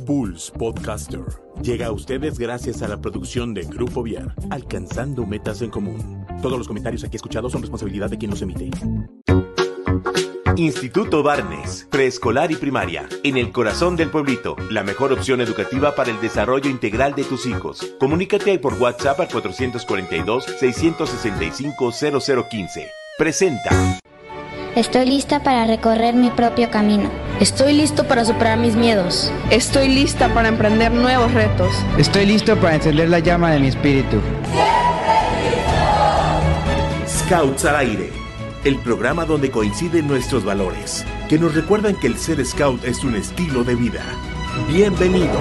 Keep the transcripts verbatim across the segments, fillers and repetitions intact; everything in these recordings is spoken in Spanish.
Pulse Podcaster llega a ustedes gracias a la producción de Grupo Viar, alcanzando metas en común. Todos los comentarios aquí escuchados son responsabilidad de quien los emite. Instituto Barnes, preescolar y primaria, en el corazón del pueblito, la mejor opción educativa para el desarrollo integral de tus hijos. Comunícate por WhatsApp al cuatro cuatro dos, seis seis cinco, cero cero uno cinco. Presenta. Estoy lista para recorrer mi propio camino. Estoy listo para superar mis miedos. Estoy lista para emprender nuevos retos. Estoy listo para encender la llama de mi espíritu. Scouts al aire, el programa donde coinciden nuestros valores, que nos recuerdan que el ser scout es un estilo de vida. Bienvenidos.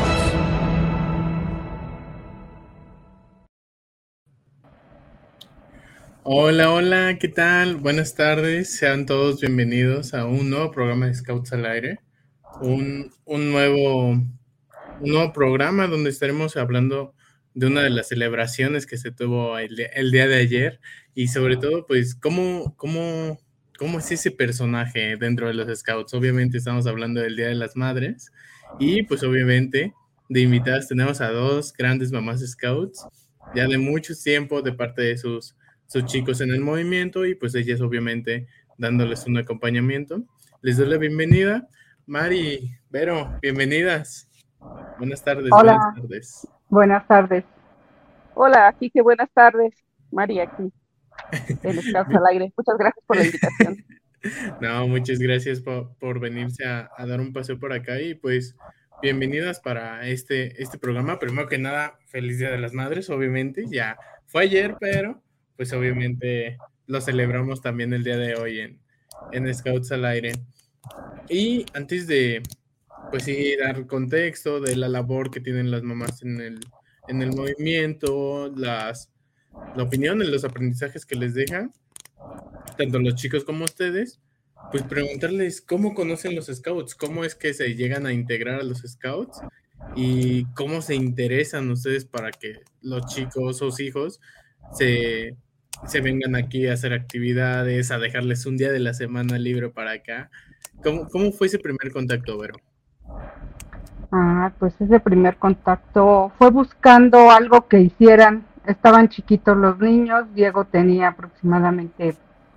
Hola, hola, ¿qué tal? Buenas tardes, sean todos bienvenidos a un nuevo programa de Scouts al Aire, un, un, nuevo, un nuevo programa donde estaremos hablando de una de las celebraciones que se tuvo el, el día de ayer y sobre todo, pues, cómo, cómo, cómo es ese personaje dentro de los Scouts. Obviamente estamos hablando del Día de las Madres y, pues, obviamente, de invitadas tenemos a dos grandes mamás Scouts, ya de mucho tiempo de parte de sus... sus chicos en el movimiento y pues ellas obviamente dándoles un acompañamiento. Les doy la bienvenida. Mari, Vero, bienvenidas. Buenas tardes. Hola. Buenas tardes. Buenas tardes. Hola, Kike, buenas tardes. Mari aquí, en Scouts al Aire. Muchas gracias por la invitación. No, muchas gracias por, por venirse a, a dar un paseo por acá y pues bienvenidas para este, este programa. Primero que nada, feliz Día de las Madres, obviamente. Ya fue ayer, pero pues obviamente lo celebramos también el día de hoy en, en Scouts al Aire. Y antes de, pues sí, dar contexto de la labor que tienen las mamás en el, en el movimiento, las, la opinión y los aprendizajes que les dejan, tanto los chicos como ustedes, pues preguntarles cómo conocen los Scouts, cómo es que se llegan a integrar a los Scouts y cómo se interesan ustedes para que los chicos o sus hijos se, se vengan aquí a hacer actividades, a dejarles un día de la semana libre para acá. ¿Cómo, cómo fue ese primer contacto, Vero? Ah, pues ese primer contacto fue buscando algo que hicieran. Estaban chiquitos los niños, Diego tenía aproximadamente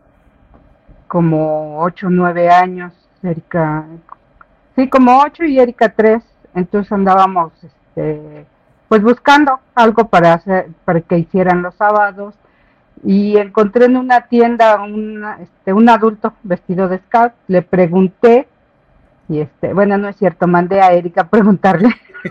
como ocho o nueve años, Erika, sí, como ocho y Erika tres, entonces andábamos este pues buscando algo para hacer, para que hicieran los sábados, y encontré en una tienda una, este, un adulto vestido de scout. Le pregunté, y este, bueno, no es cierto, mandé a Erika a preguntarle,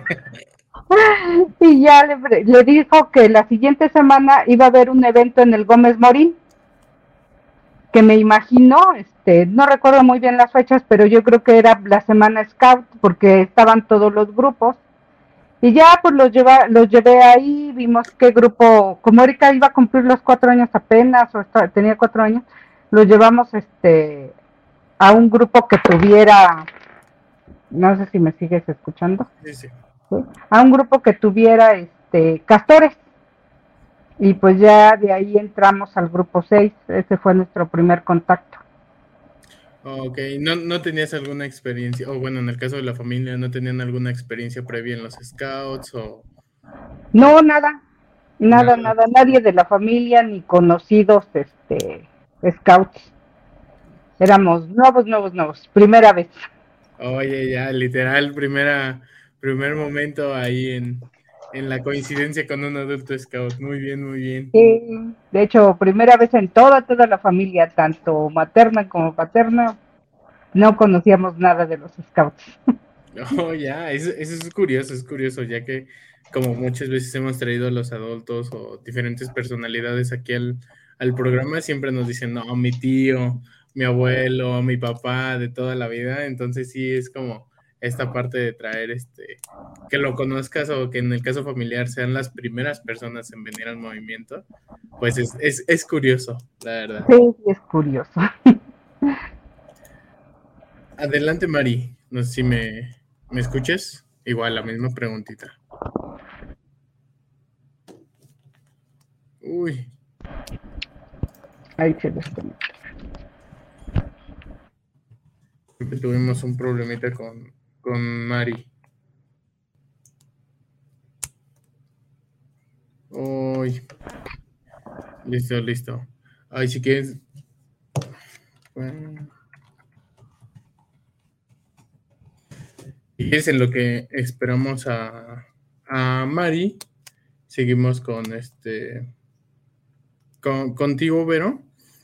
y ya le, le dijo que la siguiente semana iba a haber un evento en el Gómez Morín, que me imagino, este, no recuerdo muy bien las fechas, pero yo creo que era la semana Scout, porque estaban todos los grupos. Y ya pues los, lleva, los llevé ahí, vimos qué grupo, como Erika iba a cumplir los cuatro años apenas, o estaba, tenía cuatro años, los llevamos este a un grupo que tuviera, no sé si me sigues escuchando, Sí, sí. ¿sí? A un grupo que tuviera este castores, y pues ya de ahí entramos al grupo seis, ese fue nuestro primer contacto. Ok, ¿No, ¿no tenías alguna experiencia, o bueno, en el caso de la familia, no tenían alguna experiencia previa en los Scouts o...? No, nada, nada, nada, nada, nadie de la familia ni conocidos, este, Scouts. Éramos nuevos, nuevos, nuevos, primera vez. Oye, ya, literal, primera, primer momento ahí en, en la coincidencia con un adulto Scout. Muy bien, muy bien. Sí, de hecho, primera vez en toda, toda la familia, tanto materna como paterna, no conocíamos nada de los Scouts. Oh, ya, eso, eso es curioso, es curioso, ya que como muchas veces hemos traído a los adultos o diferentes personalidades aquí al, al programa, siempre nos dicen, no, mi tío, mi abuelo, mi papá, de toda la vida. Entonces sí es como esta parte de traer este, que lo conozcas o que en el caso familiar sean las primeras personas en venir al movimiento, pues es, es, es curioso, la verdad. Sí, es curioso. Adelante, Mari, no sé si me, me escuchas, igual la misma preguntita. Uy. Ahí se desconecta. Tuvimos un problemita con, con Mari. Uy, listo, listo. Ay, si quieres. Bueno. Y es en lo que esperamos a, a Mari. Seguimos con este. Con, contigo, Vero.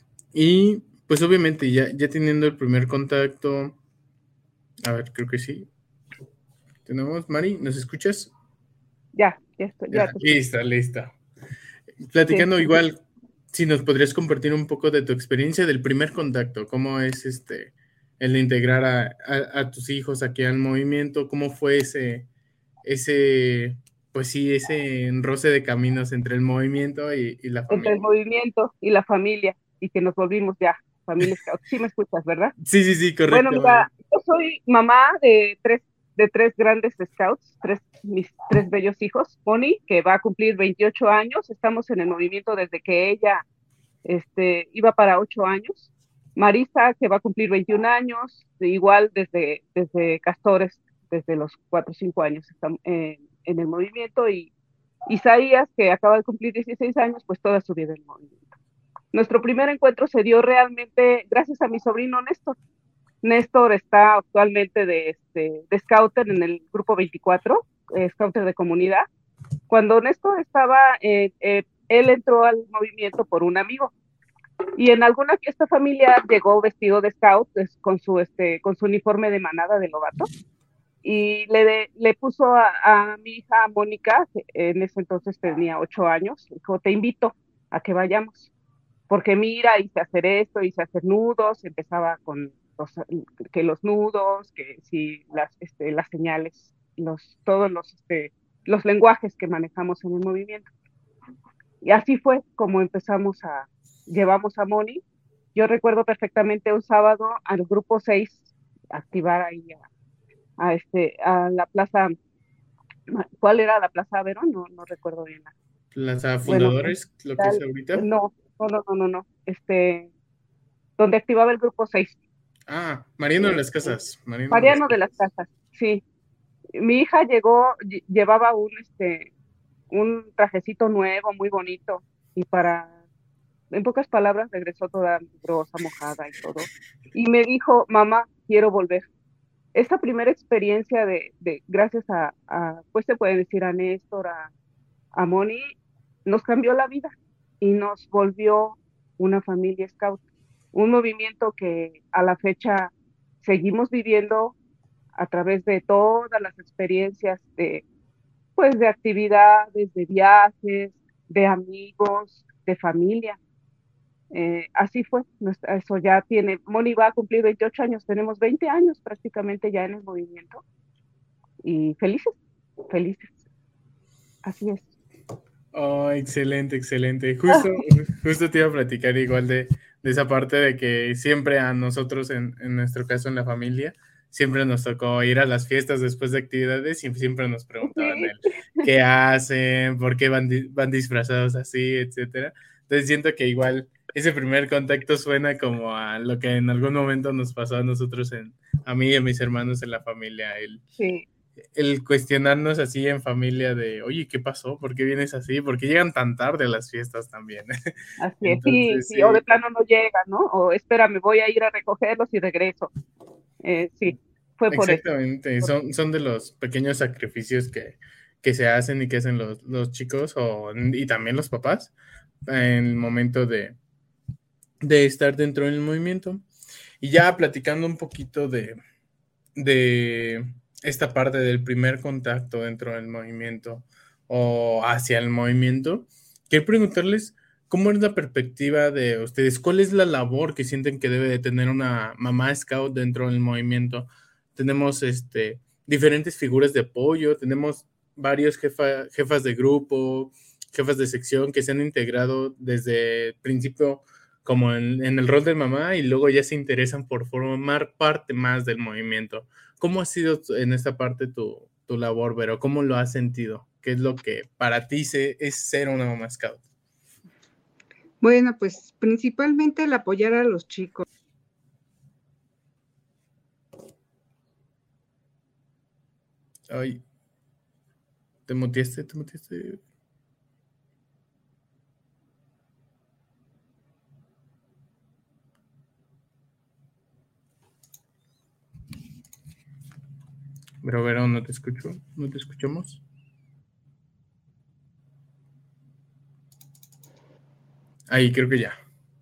Y pues obviamente ya, ya teniendo el primer contacto. A ver, creo que sí. Tenemos, Mari, ¿nos escuchas? Ya, ya estoy, ya. Ya, lista, lista. Platicando Sí. igual, si nos podrías compartir un poco de tu experiencia del primer contacto, cómo es este el de integrar a, a, a tus hijos aquí al movimiento, cómo fue ese, ese, pues sí, ese enroce de caminos entre el movimiento y, y la Entre familia. el movimiento y la familia, y que nos volvimos ya familia scout. Sí me escuchas, ¿verdad? Sí, sí, sí, Bueno, correcto, Mari. mira, yo soy mamá de tres, de tres grandes scouts, tres, mis tres bellos hijos. Moni, que va a cumplir veintiocho años, estamos en el movimiento desde que ella este, iba para ocho años. Marisa, que va a cumplir veintiún años, igual desde, desde Castores, desde los cuatro o cinco años estamos en, en el movimiento, y Isaías, que acaba de cumplir dieciséis años, pues toda su vida en el movimiento. Nuestro primer encuentro se dio realmente gracias a mi sobrino Néstor. Néstor está actualmente de, este, de Scouter en el grupo veinticuatro, eh, Scouter de comunidad. Cuando Néstor estaba, eh, eh, él entró al movimiento por un amigo, y en alguna fiesta familiar llegó vestido de scout, pues, con, su, este, con su uniforme de manada de Lobato, y le, de, le puso a, a mi hija Mónica, que en ese entonces tenía ocho años, dijo, te invito a que vayamos, porque mira, hice hacer esto, hice hacer nudos, empezaba con los, que los nudos, que si las, este, las señales, los, todos los, este, los lenguajes que manejamos en el movimiento. Y así fue como empezamos a, llevamos a Moni. Yo recuerdo perfectamente un sábado al grupo seis activar ahí a, a, este, a la plaza, ¿cuál era la plaza Verón? No, no recuerdo bien. Las Bueno, fundadores, lo que es tal, ahorita. no, no, no, no, no, no, este, donde activaba el grupo seis. Ah, Mariano de Eh, las Casas. Mariano de las Mariano de las Casas. Casas, sí. Mi hija llegó, llevaba un, este, un trajecito nuevo, muy bonito, y para, en pocas palabras, regresó toda grosa, mojada y todo. Y me dijo, mamá, quiero volver. Esta primera experiencia de, de gracias a, a, pues se puede decir a Néstor, a, a Moni, nos cambió la vida y nos volvió una familia scout, un movimiento que a la fecha seguimos viviendo a través de todas las experiencias de, pues, de actividades, de viajes, de amigos, de familia. Eh, así fue, nuestra, eso ya tiene, Moni va a cumplir veintiocho años, tenemos veinte años prácticamente ya en el movimiento, y felices, felices, así es. Oh, excelente, excelente. Justo, justo te iba a platicar igual de, de esa parte de que siempre a nosotros, en, en nuestro caso en la familia, siempre nos tocó ir a las fiestas después de actividades y siempre nos preguntaban Sí. el qué hacen, por qué van, di- van disfrazados así, etcétera. Entonces siento que igual ese primer contacto suena como a lo que en algún momento nos pasó a nosotros, en, a mí y a mis hermanos en la familia, el Sí. el cuestionarnos así en familia de, oye, ¿qué pasó? ¿Por qué vienes así? ¿Por qué llegan tan tarde a las fiestas también? Así es, sí, Entonces, sí, o de sí, plano no llega, ¿no? O espérame, voy a ir a recogerlos y regreso. Eh, sí, fue por eso. exactamente. Por- Son, son de los pequeños sacrificios que, que se hacen y que hacen los, los chicos o, y también los papás en el momento de, de estar dentro del movimiento. Y ya platicando un poquito de, de esta parte del primer contacto dentro del movimiento o hacia el movimiento, quiero preguntarles cómo es la perspectiva de ustedes, cuál es la labor que sienten que debe de tener una mamá scout dentro del movimiento. Tenemos este, diferentes figuras de apoyo, tenemos varios jefa, jefas de grupo, jefas de sección que se han integrado desde el principio como en, en el rol de mamá y luego ya se interesan por formar parte más del movimiento. ¿Cómo ha sido en esta parte tu, tu labor, Vero? ¿Cómo lo has sentido? ¿Qué es lo que para ti se, es ser una mamá scout? Bueno, pues principalmente el apoyar a los chicos. Ay, ¿te muteaste? ¿Te muteaste? Pero, Vero, no te escucho, no te escuchamos. Ahí creo que ya.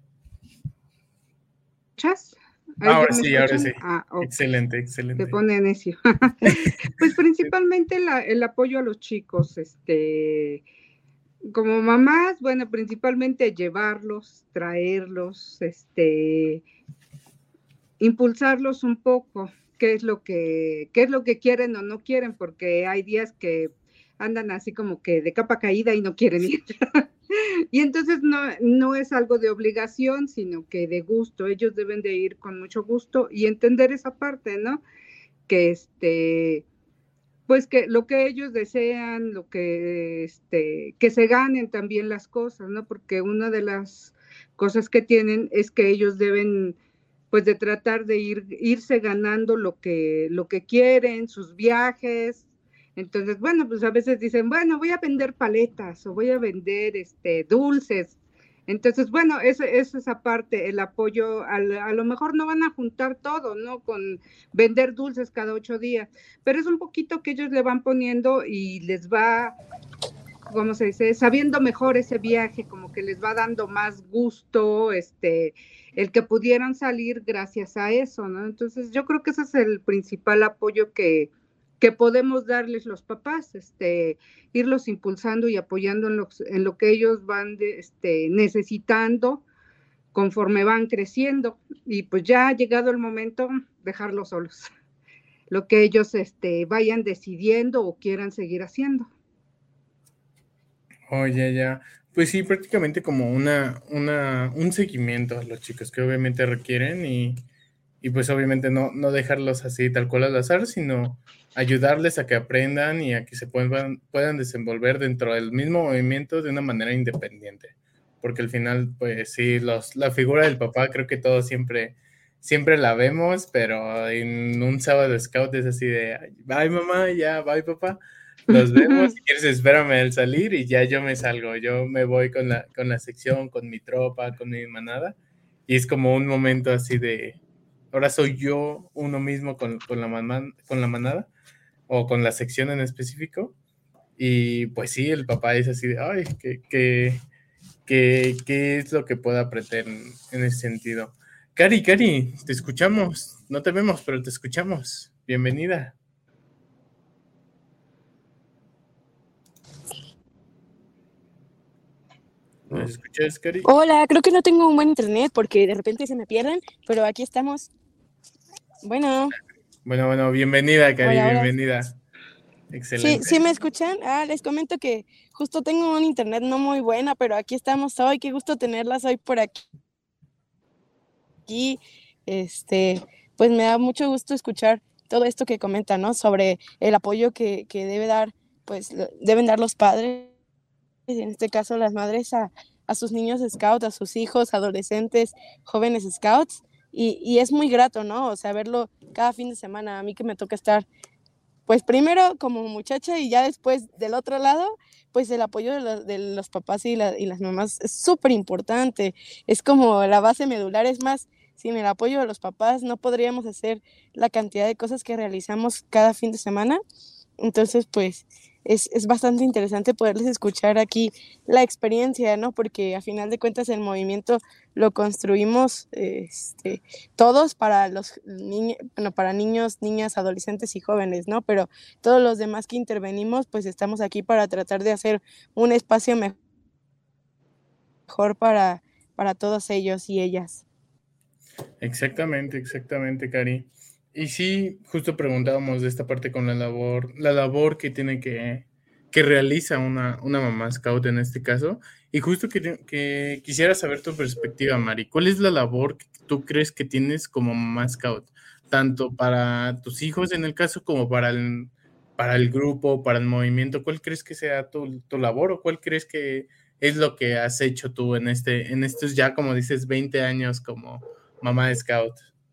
¿Escuchas? Ahora sí, ahora sí. Ah, okay. Excelente, excelente. Te pone necio. Pues principalmente la, el apoyo a los chicos, este, como mamás, bueno, principalmente llevarlos, traerlos, este, impulsarlos un poco, qué es lo que, qué es lo que quieren o no quieren, porque hay días que andan así como que de capa caída y no quieren ir. Y entonces no, no es algo de obligación, sino que de gusto. Ellos deben de ir con mucho gusto y entender esa parte, ¿no? Que este, pues que lo que ellos desean, lo que, este, que se ganen también las cosas, ¿no? Porque una de las cosas que tienen es que ellos deben, pues, de tratar de ir, irse ganando lo que, lo que quieren, sus viajes. Entonces, bueno, pues a veces dicen, bueno, voy a vender paletas o voy a vender este, dulces. Entonces, bueno, es, es esa parte, el apoyo, a, a lo mejor no van a juntar todo, ¿no? Con vender dulces cada ocho días, pero es un poquito que ellos le van poniendo y les va, ¿cómo se dice? Sabiendo mejor ese viaje, como que les va dando más gusto, este, el que pudieran salir gracias a eso, ¿no? Entonces, yo creo que ese es el principal apoyo que que podemos darles los papás, este, irlos impulsando y apoyando en lo, en lo que ellos van de, este, necesitando conforme van creciendo, y pues ya ha llegado el momento, dejarlos solos, lo que ellos este, vayan decidiendo o quieran seguir haciendo. Oh, ya, ya. Pues sí, prácticamente como una, una, un seguimiento a los chicos que obviamente requieren y, y pues obviamente no, no dejarlos así tal cual al azar, sino ayudarles a que aprendan y a que se puedan, puedan desenvolver dentro del mismo movimiento de una manera independiente. Porque al final, pues sí, los, la figura del papá creo que todos siempre, siempre la vemos, pero en un sábado scout es así de, bye mamá, ya, bye papá. Los vemos, si quieres espérame al salir y ya yo me salgo, yo me voy con la, con la sección, con mi tropa, con mi manada, y es como un momento así de, ahora soy yo uno mismo con, con, la, man, con la manada, o con la sección en específico, y pues sí, el papá es así de, ay, ¿qué, qué, qué, qué es lo que puedo aprender en, en ese sentido? Cari, Cari, te escuchamos, no te vemos, pero te escuchamos, bienvenida. ¿Me escuchas, Cari? Hola, creo que no tengo un buen internet porque de repente se me pierden, pero aquí estamos. Bueno. Bueno, bueno, bienvenida, Cari, hola, hola. Bienvenida. Excelente. Sí, ¿sí me escuchan? Ah, les comento que justo tengo un internet no muy buena, pero aquí estamos hoy. Qué gusto tenerlas hoy por aquí. Aquí, este, pues me da mucho gusto escuchar todo esto que comentan, ¿no? Sobre el apoyo que, que debe dar, pues deben dar los padres, en este caso las madres, a, a sus niños scouts, a sus hijos, adolescentes, jóvenes scouts, y, y es muy grato, ¿no? O sea, verlo cada fin de semana. A mí que me toca estar, pues primero como muchacha y ya después del otro lado, pues el apoyo de, lo, de los papás y, la, y las mamás es súper importante, es como la base medular. Es más, sin el apoyo de los papás no podríamos hacer la cantidad de cosas que realizamos cada fin de semana. Entonces, pues, es, es bastante interesante poderles escuchar aquí la experiencia, ¿no? Porque a final de cuentas el movimiento lo construimos este, todos para los niños, bueno, para niños, niñas, adolescentes y jóvenes, ¿no? Pero todos los demás que intervenimos, pues estamos aquí para tratar de hacer un espacio mejor para, para todos ellos y ellas. Exactamente, exactamente, Cari. Y sí, justo preguntábamos de esta parte con la labor, la labor que tiene que, que realiza una, una mamá scout en este caso. Y justo que, que quisiera saber tu perspectiva, Mari. ¿Cuál es la labor que tú crees que tienes como mamá scout? Tanto para tus hijos en el caso como para el, para el grupo, para el movimiento. ¿Cuál crees que sea tu, tu labor o cuál crees que es lo que has hecho tú en, este, en estos ya, como dices, veinte años como mamá scout?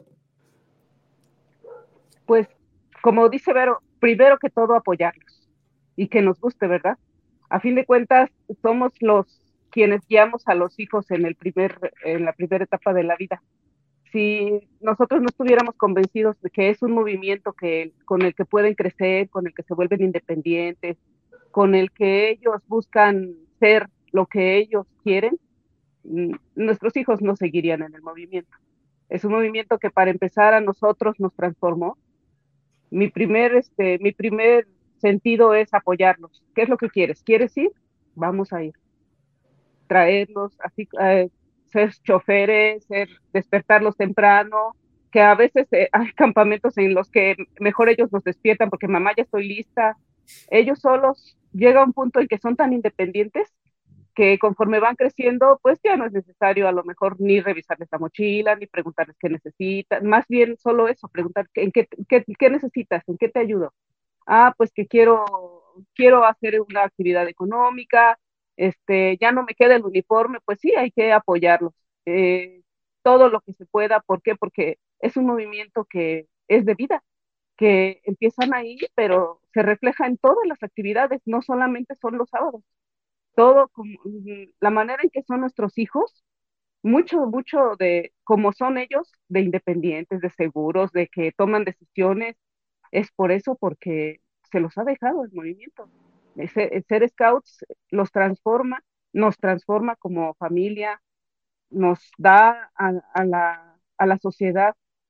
Pues, como dice Vero, primero que todo apoyarlos y que nos guste, ¿verdad? A fin de cuentas, somos los quienes guiamos a los hijos en el primer, en la primera etapa de la vida. si nosotros no estuviéramos convencidos de que es un movimiento que, con el que pueden crecer, con el que se vuelven independientes, con el que ellos buscan ser lo que ellos quieren, nuestros hijos no seguirían en el movimiento. Es un movimiento que para empezar a nosotros nos transformó. Mi primer, este, mi primer sentido es apoyarlos. ¿Qué es lo que quieres? ¿Quieres ir? Vamos a ir. Traerlos, así, eh, ser choferes, ser, despertarlos temprano, que a veces eh, hay campamentos en los que mejor ellos nos despiertan porque mamá ya estoy lista. Ellos solos llega un punto en que son tan independientes que conforme van creciendo, pues ya no es necesario a lo mejor ni revisarles la mochila, ni preguntarles qué necesitan, más bien solo eso, preguntar en qué, qué, qué necesitas, en qué te ayudo. Ah, pues que quiero, quiero hacer una actividad económica, este, ya no me queda el uniforme, pues sí, hay que apoyarlos, eh, todo lo que se pueda. ¿Por qué? Porque es un movimiento que es de vida, que empiezan ahí, pero se refleja en todas las actividades, no solamente son los sábados. Todo, como, la manera en que son nuestros hijos, mucho, mucho de cómo son ellos, de independientes, de seguros, de que toman decisiones, es por eso, porque se los ha dejado el movimiento. Ese, ser scouts los transforma, nos transforma como familia, nos da a, a, la, a la sociedad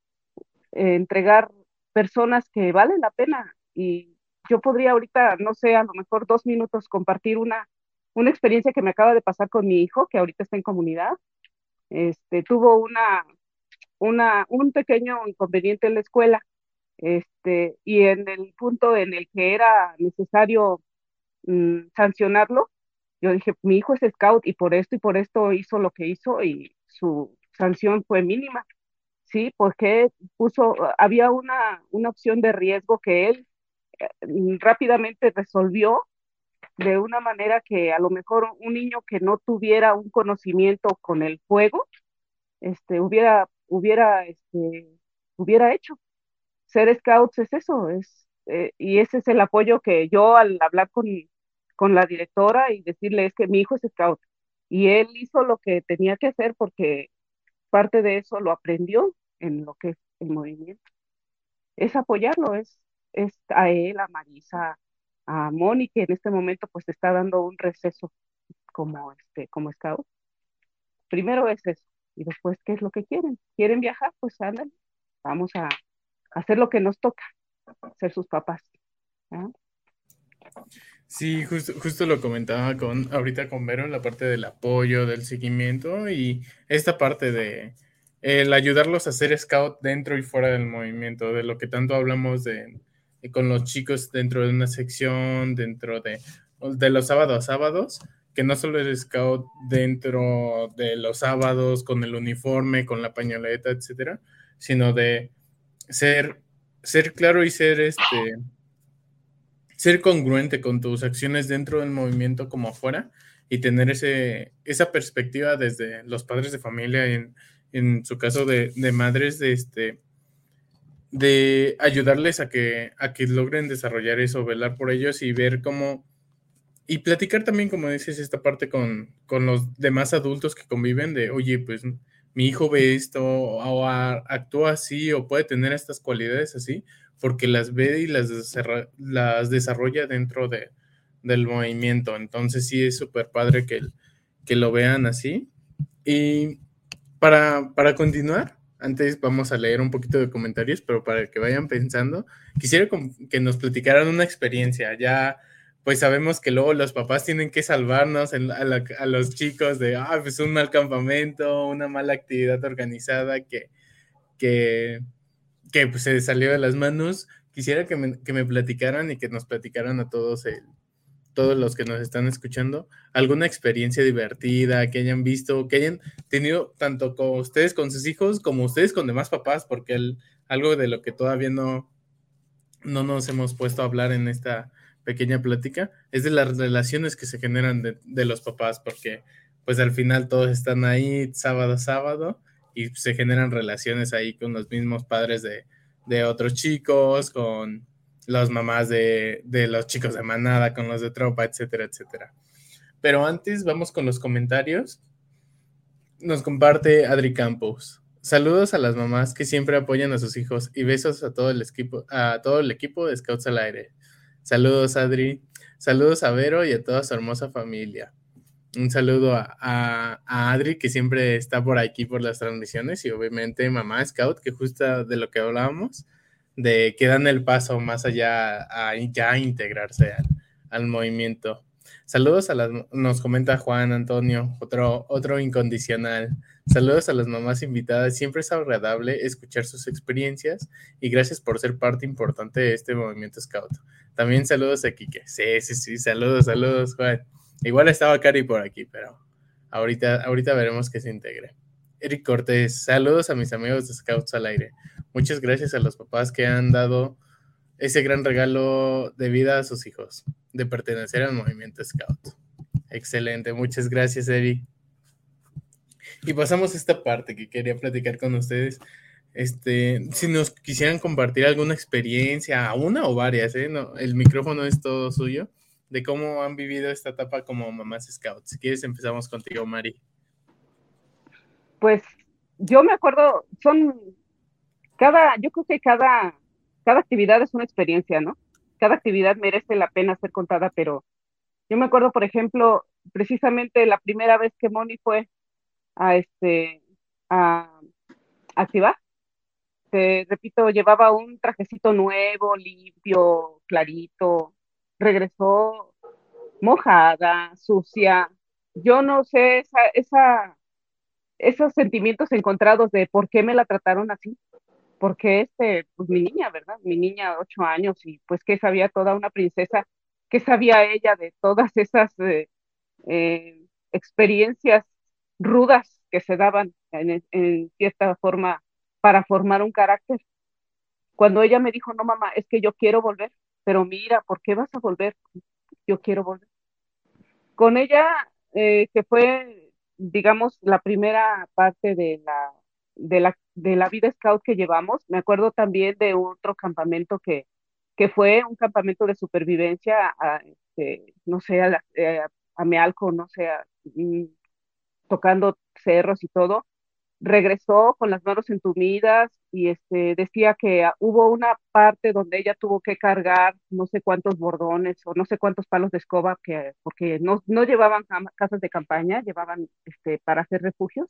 eh, entregar personas que valen la pena. Y yo podría ahorita, no sé, a lo mejor dos minutos compartir una, una experiencia que me acaba de pasar con mi hijo, que ahorita está en comunidad. Este, tuvo una, una, un pequeño inconveniente en la escuela, este, y en el punto en el que era necesario mmm, sancionarlo, yo dije, mi hijo es scout y por esto y por esto hizo lo que hizo y su sanción fue mínima. Sí, porque puso, había una, una opción de riesgo que él eh, rápidamente resolvió de una manera que a lo mejor un niño que no tuviera un conocimiento con el fuego, este, hubiera, hubiera, este, hubiera hecho. Ser scouts es eso, es, eh, y ese es el apoyo que yo al hablar con, con la directora y decirle es que mi hijo es scout y él hizo lo que tenía que hacer porque parte de eso lo aprendió en lo que es el movimiento. Es apoyarlo, es, es a él, a Marisa, a Moni, que en este momento pues está dando un receso como, este, como scout. Primero es eso, y después, ¿qué es lo que quieren? ¿Quieren viajar? Pues andan, vamos a, a hacer lo que nos toca, ser sus papás. ¿Ah? Sí, justo, justo lo comentaba con ahorita con Vero, la parte del apoyo, del seguimiento y esta parte de el ayudarlos a ser scout dentro y fuera del movimiento, de lo que tanto hablamos de, de con los chicos dentro de una sección, dentro de, de los sábados a sábados, que no solo es scout dentro de los sábados con el uniforme, con la pañoleta, etcétera, sino de ser, ser claro y ser este ser congruente con tus acciones dentro del movimiento como afuera y tener ese, esa perspectiva desde los padres de familia, en, en su caso de, de madres, de, este, de ayudarles a que, a que logren desarrollar eso, velar por ellos y ver cómo, y platicar también, como dices, esta parte con, con los demás adultos que conviven de, oye, pues mi hijo ve esto o a, actúa así o puede tener estas cualidades así, porque las ve y las, desarrolla, las desarrolla dentro de, del movimiento. Entonces sí es súper padre que, que lo vean así. Y para, para continuar, antes vamos a leer un poquito de comentarios, pero para que vayan pensando, quisiera que nos platicaran una experiencia. Ya pues sabemos que luego los papás tienen que salvarnos a, la, a los chicos de, ah, pues un mal campamento, una mala actividad organizada que... que que pues, se salió de las manos. Quisiera que me, que me platicaran y que nos platicaran a todos, el, todos los que nos están escuchando, alguna experiencia divertida que hayan visto, que hayan tenido tanto con ustedes con sus hijos como ustedes con demás papás, porque el, algo de lo que todavía no, no nos hemos puesto a hablar en esta pequeña plática es de las relaciones que se generan de, de los papás, porque pues al final todos están ahí sábado a sábado y se generan relaciones ahí con los mismos padres de, de otros chicos, con las mamás de, de los chicos de manada, con los de tropa, etcétera, etcétera. Pero antes vamos con los comentarios. Nos comparte Adri Campos. Saludos a las mamás que siempre apoyan a sus hijos y besos a todo el equipo, a todo el equipo de Scouts al Aire. Saludos, Adri. Saludos a Vero y a toda su hermosa familia. Un saludo a, a, a Adri, que siempre está por aquí por las transmisiones, y obviamente mamá Scout, que justo de lo que hablábamos, de que dan el paso más allá a ya integrarse al, al movimiento. Saludos a las, nos comenta Juan Antonio, otro, otro incondicional. Saludos a las mamás invitadas, siempre es agradable escuchar sus experiencias y gracias por ser parte importante de este movimiento Scout. También saludos a Kike. Sí, sí, sí, saludos, saludos, Juan. Igual estaba Cari por aquí, pero ahorita, ahorita veremos que se integre. Eric Cortés, saludos a mis amigos de Scouts al Aire. Muchas gracias a los papás que han dado ese gran regalo de vida a sus hijos, de pertenecer al movimiento Scout. Excelente, muchas gracias, Eric. Y pasamos a esta parte que quería platicar con ustedes. Este, si nos quisieran compartir alguna experiencia, una o varias, ¿eh? No, el micrófono es todo suyo, de cómo han vivido esta etapa como mamás Scouts. Si quieres, empezamos contigo, Mari. Pues yo me acuerdo, son cada, yo creo que cada, cada actividad es una experiencia, ¿no? Cada actividad merece la pena ser contada, pero yo me acuerdo, por ejemplo, precisamente la primera vez que Moni fue a este a activar, te repito, llevaba un trajecito nuevo, limpio, clarito, regresó mojada, sucia. Yo no sé, esa, esa, esos sentimientos encontrados de por qué me la trataron así, porque este, pues mi niña, ¿verdad? Mi niña, ocho años, y pues que sabía toda una princesa, qué sabía ella de todas esas eh, eh, experiencias rudas que se daban en, en cierta forma para formar un carácter. Cuando ella me dijo, no mamá, es que yo quiero volver, pero mira, ¿por qué vas a volver? Yo quiero volver. Con ella, eh, que fue, digamos, la primera parte de la, de la, de la vida scout que llevamos, me acuerdo también de otro campamento que, que fue un campamento de supervivencia, a, este, no sé, a, la, eh, a Mealco, no sé, a, mm, tocando cerros y todo. Regresó con las manos entumidas y este, decía que ah, hubo una parte donde ella tuvo que cargar no sé cuántos bordones o no sé cuántos palos de escoba, que, porque no, no llevaban casas de campaña, llevaban este, para hacer refugios,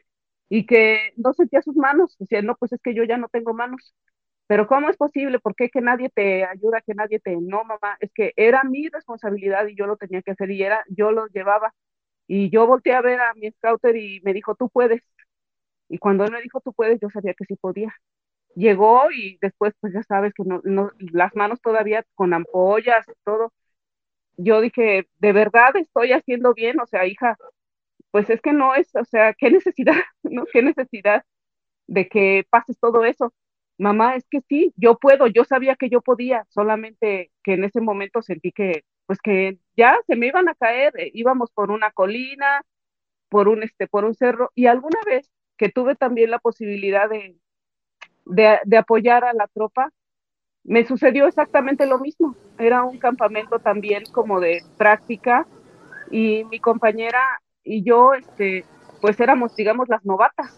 y que no sentía sus manos. Decía, no, pues es que yo ya no tengo manos. Pero ¿cómo es posible? ¿Por qué que nadie te ayuda, que nadie te...? No, mamá, es que era mi responsabilidad y yo lo tenía que hacer y era, yo lo llevaba. Y yo volteé a ver a mi scouter y me dijo, tú puedes. Y cuando él me dijo, tú puedes, yo sabía que sí podía. Llegó y después, pues ya sabes que no, no, las manos todavía con ampollas y todo. Yo dije, ¿de verdad estoy haciendo bien? O sea, hija, pues es que no es, o sea, ¿qué necesidad, no? ¿Qué necesidad de que pases todo eso? Mamá, es que sí, yo puedo, yo sabía que yo podía, solamente que en ese momento sentí que, pues que ya se me iban a caer, eh, íbamos por una colina, por un, este, por un cerro, y alguna vez que tuve también la posibilidad de, de, de apoyar a la tropa, me sucedió exactamente lo mismo. Era un campamento también como de práctica y mi compañera y yo, este, pues éramos, digamos, las novatas.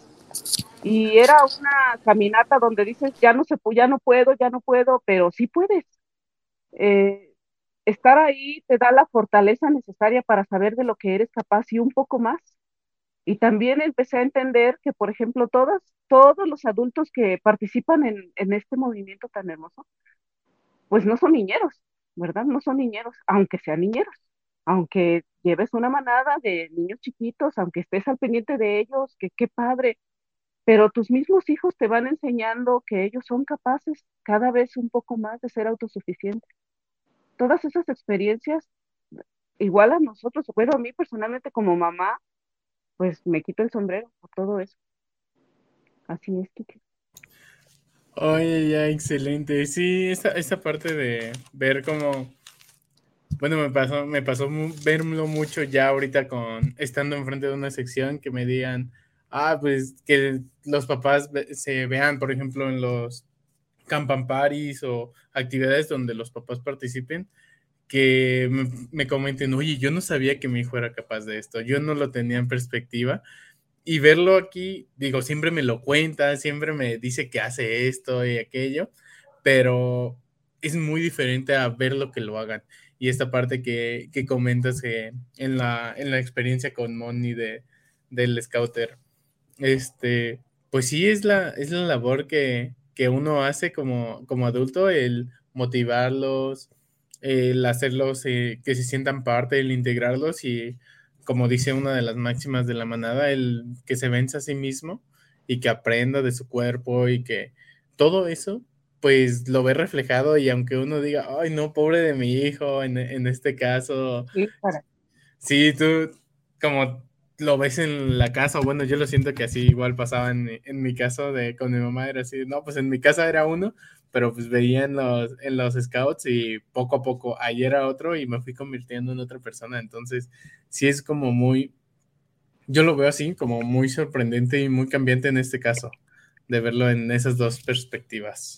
Y era una caminata donde dices, ya no se, ya no puedo, ya no puedo, pero sí puedes. Eh, estar ahí te da la fortaleza necesaria para saber de lo que eres capaz y un poco más. Y también empecé a entender que, por ejemplo, todos, todos los adultos que participan en, en este movimiento tan hermoso, pues no son niñeros, ¿verdad? No son niñeros, aunque sean niñeros, aunque lleves una manada de niños chiquitos, aunque estés al pendiente de ellos, que qué padre, pero tus mismos hijos te van enseñando que ellos son capaces cada vez un poco más de ser autosuficientes. Todas esas experiencias, igual a nosotros, bueno, a mí personalmente como mamá, pues me quito el sombrero por todo eso. Así es, Kike. Oye, ya, excelente. Sí, esta, esta parte de ver cómo, bueno, me pasó, me pasó mu- verlo mucho ya ahorita con, estando enfrente de una sección, que me digan, ah, pues que los papás ve- se vean, por ejemplo, en los campan paris o actividades donde los papás participen, que me, me comenten, oye, yo no sabía que mi hijo era capaz de esto, yo no lo tenía en perspectiva. y verlo aquí, digo, siempre me lo cuenta, siempre me dice que hace esto y aquello, pero es muy diferente a ver lo que lo hagan. Y esta parte que, que comentas que en la, en la experiencia con Moni de, del Scouter, este, pues sí es la, es la labor que, que uno hace como, como adulto, el motivarlos, el hacerlos eh, que se sientan parte, el integrarlos y, como dice una de las máximas de la manada, el que se venza a sí mismo y que aprenda de su cuerpo y que todo eso pues lo ve reflejado, y aunque uno diga, ay no, pobre de mi hijo, en, en este caso, Sí, para. sí, tú como lo ves en la casa, bueno, yo lo siento que así igual pasaba en, mi- en mi caso de con mi mamá, era así, no, pues en mi casa era uno, pero pues veía en los, en los scouts y poco a poco ayer era otro y me fui convirtiendo en otra persona, entonces sí es como muy, yo lo veo así, como muy sorprendente y muy cambiante en este caso, de verlo en esas dos perspectivas.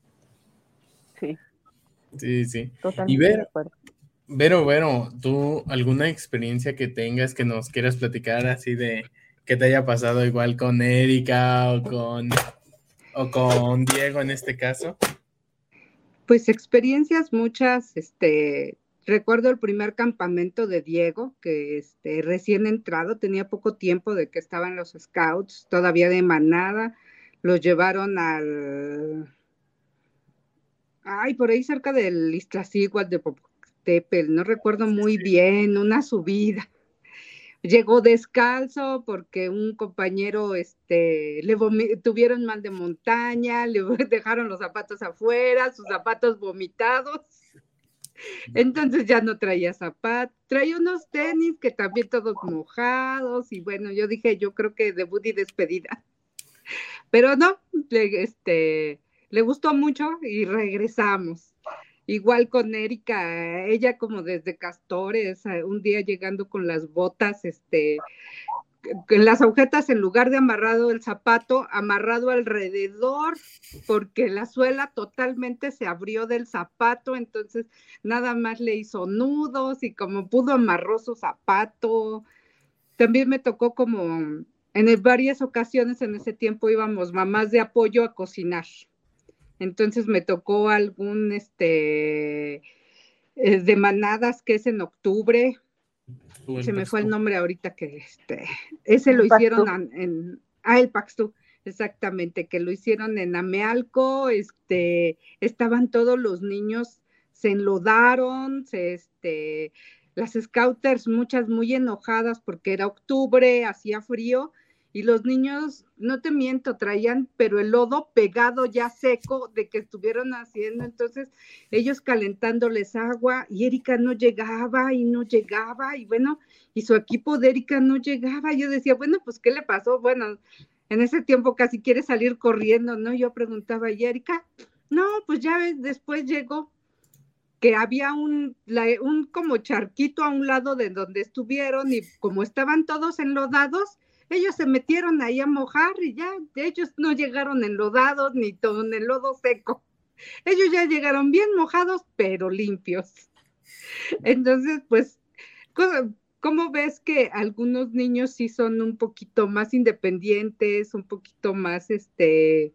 Sí, Sí, sí. Y totalmente de ver, acuerdo. Vero, Vero, ¿tú alguna experiencia que tengas que nos quieras platicar así de que te haya pasado igual con Erika o con, o con Diego en este caso? Pues experiencias muchas, este, recuerdo el primer campamento de Diego, que este, recién entrado, tenía poco tiempo de que estaban los scouts, todavía de manada, los llevaron al, ay, por ahí cerca del Iztaccíhuatl de Popocatépetl, no recuerdo muy bien, una subida. Llegó descalzo porque un compañero, este, le vomi- tuvieron mal de montaña, le dejaron los zapatos afuera, sus zapatos vomitados. Entonces ya no traía zapatos, traía unos tenis que también todos mojados y bueno, yo dije, yo creo que debut y despedida. Pero no, le, este, le gustó mucho y regresamos. Igual con Erika, ella como desde Castores, un día llegando con las botas, este, en las agujetas, en lugar de amarrado el zapato, amarrado alrededor, porque la suela totalmente se abrió del zapato, entonces nada más le hizo nudos y como pudo amarró su zapato. También me tocó como en varias ocasiones en ese tiempo íbamos mamás de apoyo a cocinar. Entonces me tocó algún este de manadas que es en octubre. Se me fue el nombre ahorita que este, ese lo hicieron en, en ah, el Paxtu, exactamente, que lo hicieron en Amealco, este, estaban todos los niños, se enlodaron, se, este, las scouters, muchas muy enojadas porque era octubre, hacía frío, y los niños, no te miento, traían, pero el lodo pegado ya seco de que estuvieron haciendo, entonces ellos calentándoles agua, y Erika no llegaba y no llegaba, y bueno, y su equipo de Erika no llegaba, yo decía, bueno, pues, ¿qué le pasó? Bueno, en ese tiempo casi quiere salir corriendo, ¿no? Yo preguntaba, ¿y Erika? No, pues ya ves, después llegó, que había un, la, un como charquito a un lado de donde estuvieron, y como estaban todos enlodados, ellos se metieron ahí a mojar y ya, ellos no llegaron enlodados ni todo en el lodo seco. Ellos ya llegaron bien mojados, pero limpios. Entonces, pues, ¿cómo ves que algunos niños sí son un poquito más independientes, un poquito más, este,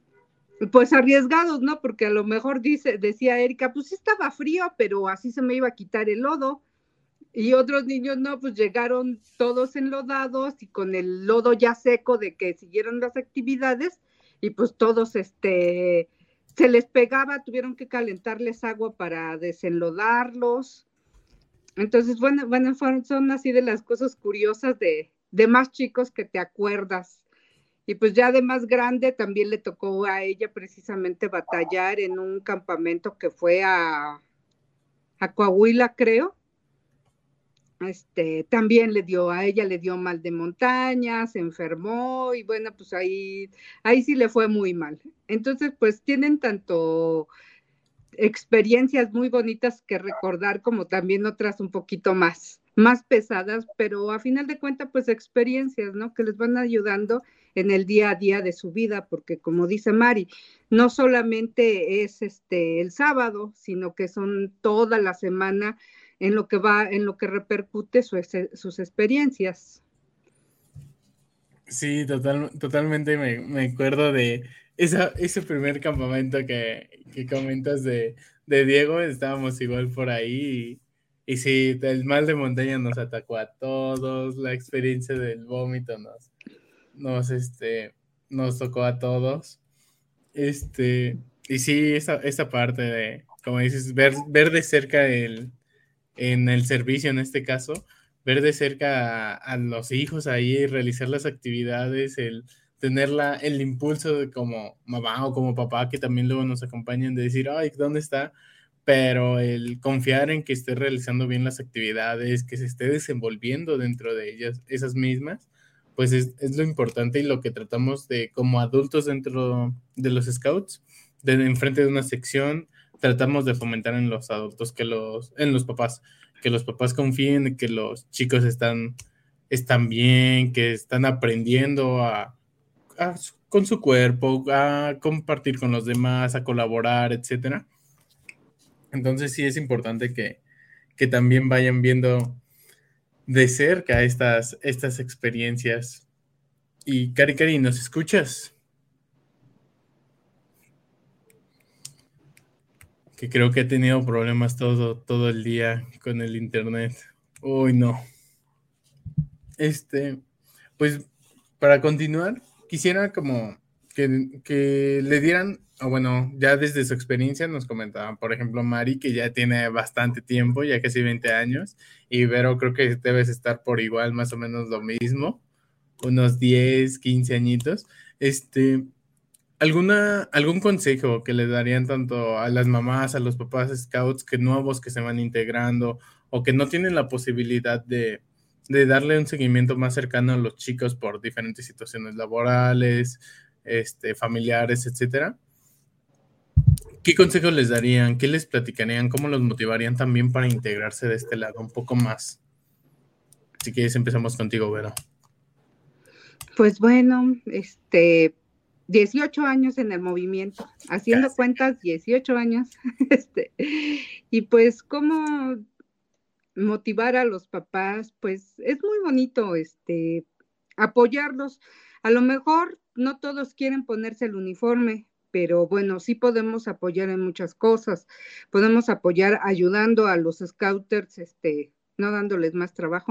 pues arriesgados, ¿no? Porque a lo mejor dice, decía Erika, pues sí estaba frío, pero así se me iba a quitar el lodo. Y otros niños no, pues llegaron todos enlodados y con el lodo ya seco de que siguieron las actividades y pues todos este se les pegaba, tuvieron que calentarles agua para desenlodarlos. Entonces, bueno, bueno, son así de las cosas curiosas de, de más chicos que te acuerdas. Y pues ya de más grande también le tocó a ella precisamente batallar en un campamento que fue a, a Coahuila, creo. Este, también le dio, a ella le dio mal de montaña, se enfermó y bueno, pues ahí, ahí sí le fue muy mal. Entonces, pues tienen tanto experiencias muy bonitas que recordar como también otras un poquito más, más pesadas, pero a final de cuentas, pues experiencias, ¿no? Que les van ayudando en el día a día de su vida, porque como dice Mari, no solamente es este el sábado, sino que son toda la semana en lo que va, en lo que repercute su, sus experiencias. Sí, total, totalmente me, me acuerdo de esa, ese primer campamento que, que comentas de, de Diego, estábamos igual por ahí y, y sí, el mal de montaña nos atacó a todos, la experiencia del vómito nos, nos, este, nos tocó a todos, este, y sí, esa, esa parte de, como dices, ver, ver de cerca el, en el servicio en este caso, ver de cerca a, a los hijos ahí, realizar las actividades, el tener la, el impulso de como mamá o como papá que también luego nos acompañan de decir, ay, ¿dónde está? Pero el confiar en que esté realizando bien las actividades, que se esté desenvolviendo dentro de ellas, esas mismas, pues es, es lo importante y lo que tratamos de como adultos dentro de los scouts, de enfrente de una sección, tratamos de fomentar en los adultos, que los, en los papás, que los papás confíen en que los chicos están, están bien, que están aprendiendo a, a, con su cuerpo, a compartir con los demás, a colaborar, etcétera. Entonces sí es importante que, que también vayan viendo de cerca estas, estas experiencias. Y Cari Cari, ¿nos escuchas? Que creo que he tenido problemas todo, todo el día con el internet. Uy, no. Este, pues para continuar, quisiera como que, que le dieran, o bueno, ya desde su experiencia nos comentaban, por ejemplo, Mari, que ya tiene bastante tiempo, ya casi veinte años, y Vero creo que debes estar por igual, más o menos lo mismo, unos diez, quince añitos. Este, ¿alguna, algún consejo que le darían tanto a las mamás, a los papás scouts que nuevos que se van integrando o que no tienen la posibilidad de, de darle un seguimiento más cercano a los chicos por diferentes situaciones laborales, este, familiares, etcétera? ¿Qué consejos les darían? ¿Qué les platicarían? ¿Cómo los motivarían también para integrarse de este lado un poco más? Así que empezamos contigo, Vero. Pues bueno, este, dieciocho años en el movimiento, haciendo Casi. cuentas, dieciocho años, este, y pues cómo motivar a los papás, pues es muy bonito, este, apoyarlos. A lo mejor no todos quieren ponerse el uniforme, pero bueno, sí podemos apoyar en muchas cosas. Podemos apoyar ayudando a los scouters, este, no dándoles más trabajo.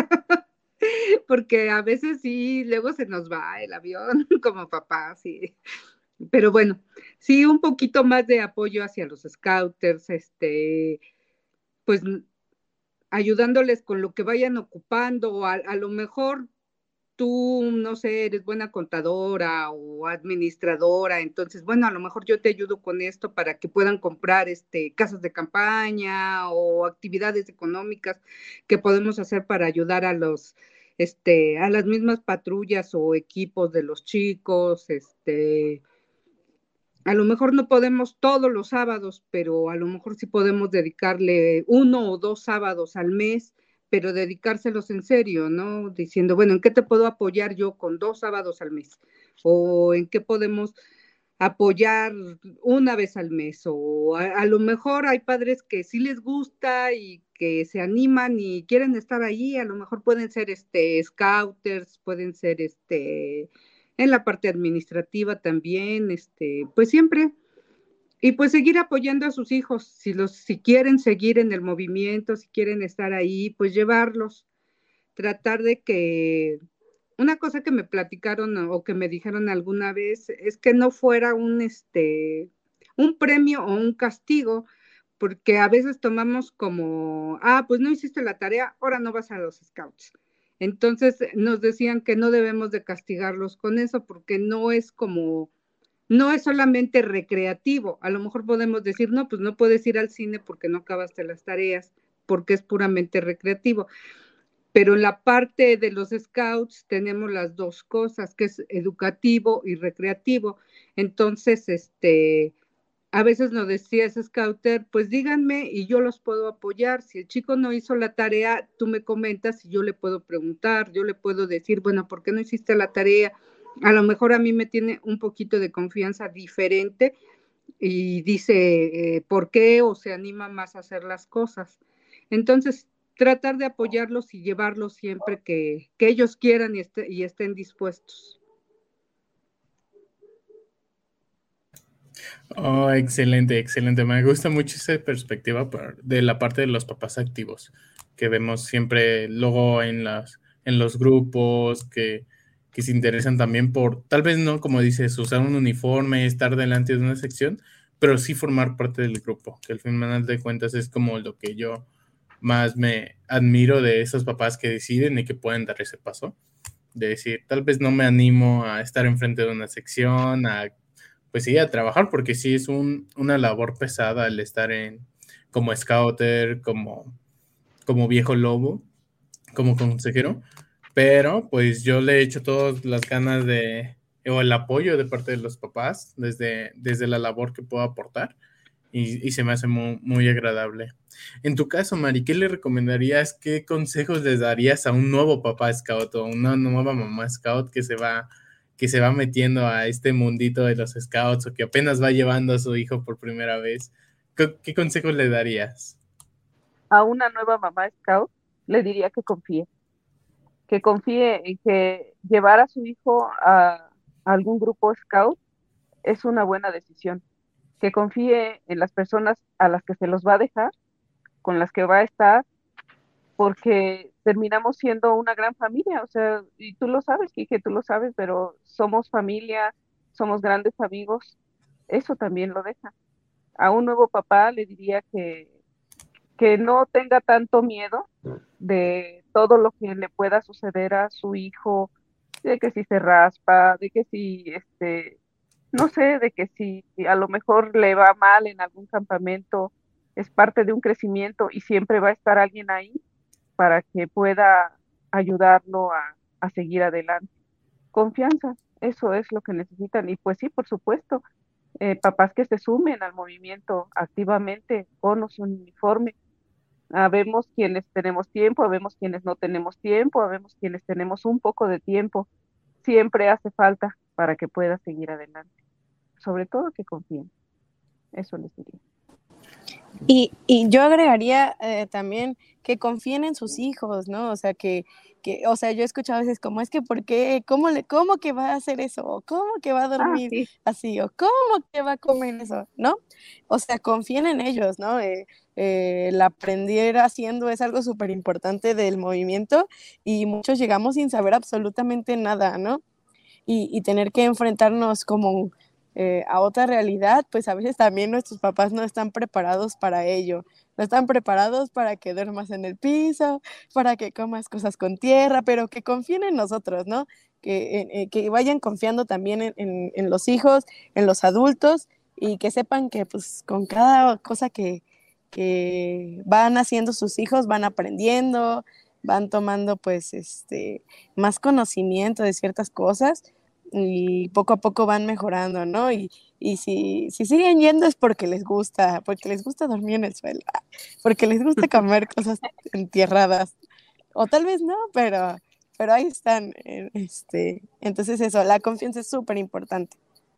Porque a veces sí, luego se nos va el avión como papá, sí. Pero bueno, sí, un poquito más de apoyo hacia los scouters, este, pues ayudándoles con lo que vayan ocupando, a, a lo mejor tú, no sé, eres buena contadora o administradora, entonces, bueno, a lo mejor yo te ayudo con esto para que puedan comprar este, casas de campaña o actividades económicas que podemos hacer para ayudar a los, este, a las mismas patrullas o equipos de los chicos, este, a lo mejor no podemos todos los sábados, pero a lo mejor sí podemos dedicarle uno o dos sábados al mes, pero dedicárselos en serio, ¿no? Diciendo, bueno, ¿en qué te puedo apoyar yo con dos sábados al mes? ¿O en qué podemos apoyar una vez al mes? O a, a lo mejor hay padres que sí les gusta y que se animan y quieren estar ahí, a lo mejor pueden ser este scouters, pueden ser este en la parte administrativa también, este, pues siempre, y pues seguir apoyando a sus hijos, si los, si quieren seguir en el movimiento, si quieren estar ahí, pues llevarlos, tratar de que, una cosa que me platicaron o que me dijeron alguna vez, es que no fuera un, este, un premio o un castigo, porque a veces tomamos como, ah, pues no hiciste la tarea, ahora no vas a los scouts. Entonces nos decían que no debemos de castigarlos con eso porque no es como, no es solamente recreativo. A lo mejor podemos decir, no, pues no puedes ir al cine porque no acabaste las tareas, porque es puramente recreativo. Pero en la parte de los scouts tenemos las dos cosas, que es educativo y recreativo. Entonces, este... a veces nos decía ese scouter, pues díganme y yo los puedo apoyar. Si el chico no hizo la tarea, tú me comentas y yo le puedo preguntar, yo le puedo decir, bueno, ¿por qué no hiciste la tarea? A lo mejor a mí me tiene un poquito de confianza diferente y dice eh, por qué o se anima más a hacer las cosas. Entonces, tratar de apoyarlos y llevarlos siempre que, que ellos quieran y, este, y estén dispuestos. Oh, excelente, excelente. Me gusta mucho esa perspectiva por- de la parte de los papás activos, que vemos siempre luego en las, en los grupos, que, que se interesan también por, tal vez no, como dices, usar un uniforme, estar delante de una sección, pero sí formar parte del grupo, que al final de cuentas es como lo que yo más me admiro de esos papás que deciden y que pueden dar ese paso, de decir, tal vez no me animo a estar enfrente de una sección, a pues sí, a trabajar, porque sí es un, una labor pesada el estar en como scouter, como, como viejo lobo, como consejero, pero pues yo le he hecho todas las ganas de, o el apoyo de parte de los papás, desde, desde la labor que puedo aportar, y, y se me hace muy, muy agradable. En tu caso, Mari, ¿qué le recomendarías, qué consejos les darías a un nuevo papá scout o una nueva mamá scout que se va que se va metiendo a este mundito de los scouts o que apenas va llevando a su hijo por primera vez? ¿Qué, qué consejos le darías? A una nueva mamá scout le diría que confíe, que confíe en que llevar a su hijo a, a algún grupo scout es una buena decisión, que confíe en las personas a las que se los va a dejar, con las que va a estar, porque terminamos siendo una gran familia, o sea, y tú lo sabes, Quique, tú lo sabes, pero somos familia, somos grandes amigos, eso también lo deja. A un nuevo papá le diría que, que no tenga tanto miedo de todo lo que le pueda suceder a su hijo, de que si se raspa, de que si, este, no sé, de que si a lo mejor le va mal en algún campamento, es parte de un crecimiento y siempre va a estar alguien ahí para que pueda ayudarlo a, a seguir adelante. Confianza, eso es lo que necesitan. Y pues sí, por supuesto, eh, papás que se sumen al movimiento activamente con o sin uniforme. Habemos quienes tenemos tiempo, habemos quienes no tenemos tiempo, habemos quienes tenemos un poco de tiempo. Siempre hace falta para que pueda seguir adelante. Sobre todo que confíen. Eso les diría. Y, y yo agregaría eh, también que confíen en sus hijos, ¿no? O sea, que, que, o sea, yo he escuchado a veces como, es que, ¿por qué? ¿Cómo, le, cómo que va a hacer eso? ¿O cómo que va a dormir ah, sí. así? ¿O cómo que va a comer eso? ¿No? O sea, confíen en ellos, ¿no? Eh, eh, el aprender haciendo es algo súper importante del movimiento y muchos llegamos sin saber absolutamente nada, ¿no? Y, y tener que enfrentarnos como eh, a otra realidad, pues a veces también nuestros papás no están preparados para ello, no están preparados para que duermas en el piso, para que comas cosas con tierra, pero que confíen en nosotros, ¿no? Que, eh, que vayan confiando también en, en, en los hijos, en los adultos, y que sepan que pues con cada cosa que, que van haciendo sus hijos, van aprendiendo, van tomando pues este más conocimiento de ciertas cosas y poco a poco van mejorando, ¿no? Y, y si, si siguen yendo es porque les gusta, porque les gusta dormir en el suelo, porque les gusta comer cosas entierradas, o tal vez no, pero, pero ahí están. Este, entonces eso, la confianza es súper importante.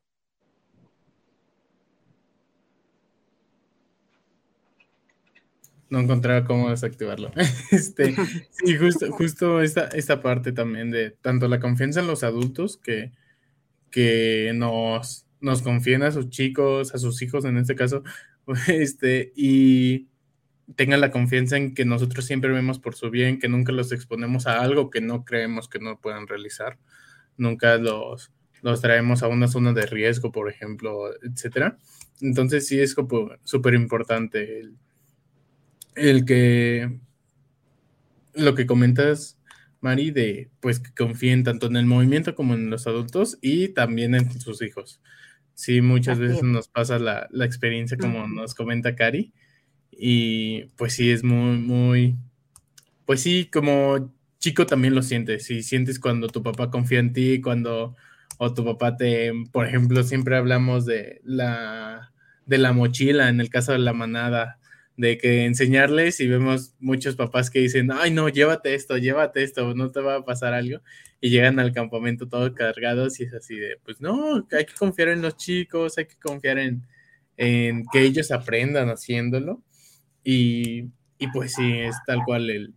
No encontraba cómo desactivarlo. Este, sí, justo, justo esta, esta parte también de tanto la confianza en los adultos que, que nos, nos confíen a sus chicos, a sus hijos en este caso, este, y tengan la confianza en que nosotros siempre vemos por su bien, que nunca los exponemos a algo que no creemos que no puedan realizar, nunca los, los traemos a una zona de riesgo, por ejemplo, etcétera. Entonces sí es súper importante el, el que lo que comentas, Mari, de pues que confíen tanto en el movimiento como en los adultos y también en sus hijos. Sí, muchas Así veces es. nos pasa la, la experiencia como Ujú. nos comenta Cari, y pues sí, es muy, muy, pues sí, como chico también lo sientes, sí, sientes cuando tu papá confía en ti, cuando, o tu papá te, por ejemplo, siempre hablamos de la, de la mochila, en el caso de la manada, de que enseñarles y vemos muchos papás que dicen, ay no, llévate esto, llévate esto, no te va a pasar algo, y llegan al campamento todos cargados y es así de, pues no, hay que confiar en los chicos, hay que confiar en, en que ellos aprendan haciéndolo. Y, y pues sí, es tal cual el,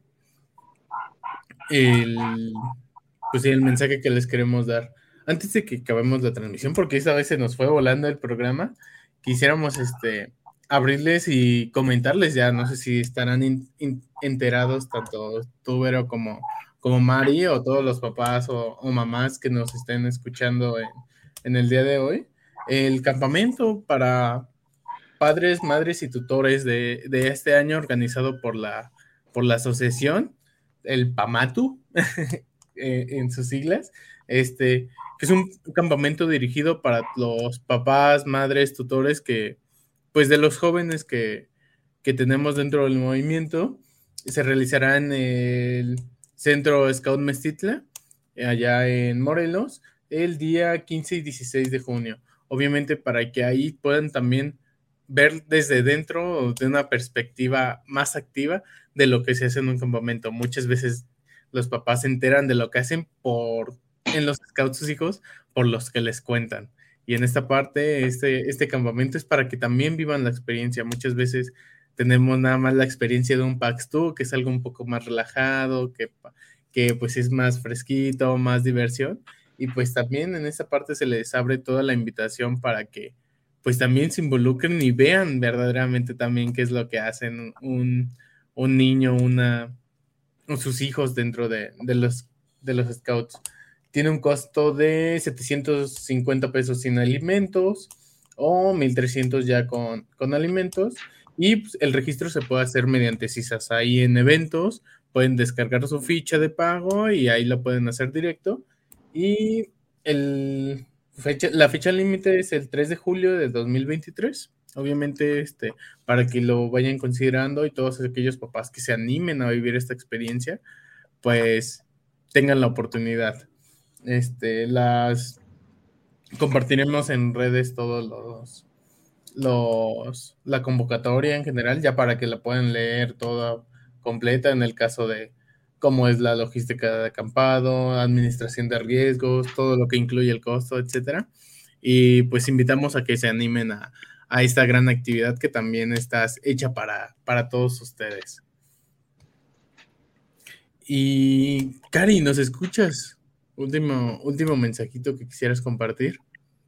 el, pues sí, el mensaje que les queremos dar. Antes de que acabemos la transmisión, porque esta vez se nos fue volando el programa, quisiéramos este, abrirles y comentarles ya, no sé si estarán in, in, enterados tanto tú, Vero, como, como Mari, o todos los papás o, o mamás que nos estén escuchando en, en el día de hoy, el campamento para padres, madres y tutores de, de este año organizado por la, por la asociación, el PAMATU, en sus siglas, este, que es un campamento dirigido para los papás, madres, tutores que, pues de los jóvenes que, que tenemos dentro del movimiento, se realizará en el Centro Scout Meztitla, allá en Morelos, el día quince y dieciséis de junio. Obviamente para que ahí puedan también ver desde dentro de una perspectiva más activa de lo que se hace en un campamento. Muchas veces los papás se enteran de lo que hacen por en los scouts sus hijos por los que les cuentan. Y en esta parte, este, este campamento es para que también vivan la experiencia. Muchas veces tenemos nada más la experiencia de un Pax-Tú, que es algo un poco más relajado, que, que pues es más fresquito, más diversión. Y pues también en esta parte se les abre toda la invitación para que pues también se involucren y vean verdaderamente también qué es lo que hacen un, un niño, una, o sus hijos dentro de, de, los, de los scouts. Tiene un costo de setecientos cincuenta pesos sin alimentos o mil trescientos ya con, con alimentos, y pues, el registro se puede hacer mediante CISAS. Ahí en eventos pueden descargar su ficha de pago y ahí lo pueden hacer directo. Y el... Fecha, la fecha límite es el tres de julio de dos mil veintitrés. Obviamente, este, para que lo vayan considerando y todos aquellos papás que se animen a vivir esta experiencia, pues tengan la oportunidad. Este, las compartiremos en redes todos los, los la convocatoria en general, ya para que la puedan leer toda completa en el caso de cómo es la logística de acampado, administración de riesgos, todo lo que incluye el costo, etcétera. Y pues invitamos a que se animen a, a esta gran actividad que también está hecha para, para todos ustedes. Y Cari, ¿nos escuchas? Último, último mensajito que quisieras compartir.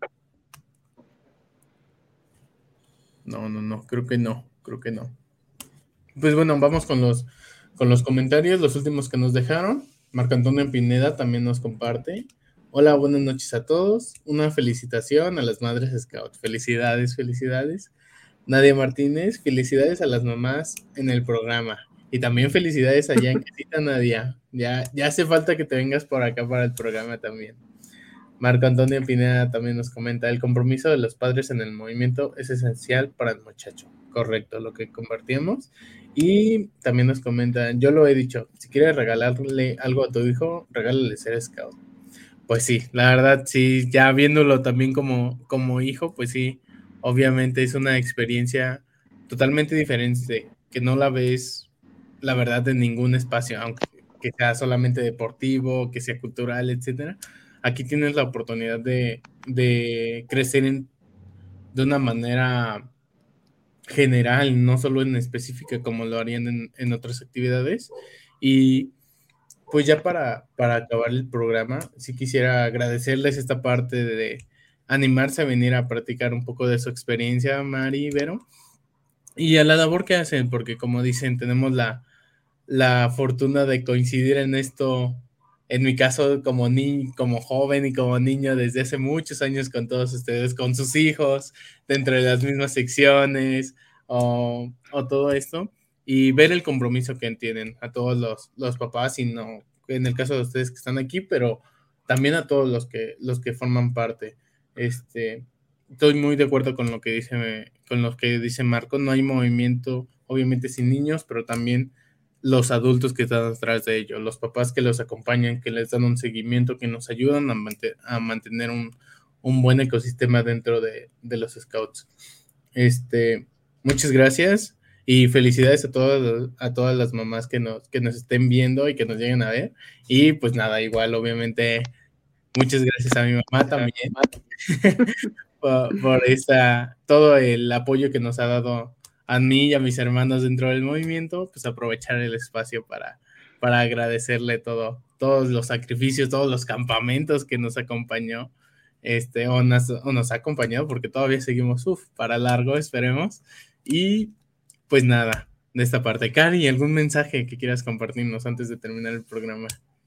No, no, no, creo que no, creo que no. Pues bueno, vamos con los Con los comentarios, los últimos que nos dejaron. Marco Antonio Pineda también nos comparte. Hola, buenas noches a todos. Una felicitación a las madres scout. Felicidades, felicidades. Nadia Martínez, felicidades a las mamás en el programa. Y también felicidades allá en casita, Nadia. Ya, ya hace falta que te vengas por acá para el programa también. Marco Antonio Pineda también nos comenta, el compromiso de los padres en el movimiento es esencial para el muchacho. Correcto, lo que compartimos. Y también nos comentan, yo lo he dicho, si quieres regalarle algo a tu hijo, regálale ser scout. Pues sí, la verdad, sí, ya viéndolo también como, como hijo, pues sí, obviamente es una experiencia totalmente diferente, que no la ves, la verdad, en ningún espacio, aunque que sea solamente deportivo, que sea cultural, etcétera. Aquí tienes la oportunidad de, de crecer en, de una manera general, no solo en específica como lo harían en, en otras actividades. Y pues ya para, para acabar el programa, sí quisiera agradecerles esta parte de, de animarse a venir a practicar un poco de su experiencia, Mari y Vero, y a la labor que hacen, porque como dicen, tenemos la, la fortuna de coincidir en esto, en mi caso como, ni, como joven y como niño desde hace muchos años con todos ustedes, con sus hijos, dentro de las mismas secciones o, o todo esto, y ver el compromiso que tienen a todos los, los papás, y no en el caso de ustedes que están aquí, pero también a todos los que, los que forman parte. Este, estoy muy de acuerdo con lo que dice, con lo que dice Marco, no hay movimiento obviamente sin niños, pero también los adultos que están detrás de ellos, los papás que los acompañan, que les dan un seguimiento, que nos ayudan a, mantener, a mantener un, un buen ecosistema dentro de, de los scouts. Este, muchas gracias y felicidades a todas, a todas las mamás que nos, que nos estén viendo y que nos lleguen a ver. Y pues nada, igual obviamente muchas gracias a mi mamá también por, por esa, todo el apoyo que nos ha dado a mí y a mis hermanos dentro del movimiento, pues aprovechar el espacio para, para agradecerle todo, todos los sacrificios, todos los campamentos que nos acompañó, este, o nos, o nos ha acompañado, porque todavía seguimos, uf, para largo, esperemos. Y pues nada, de esta parte. Cari, ¿algún mensaje que quieras compartirnos antes de terminar el programa?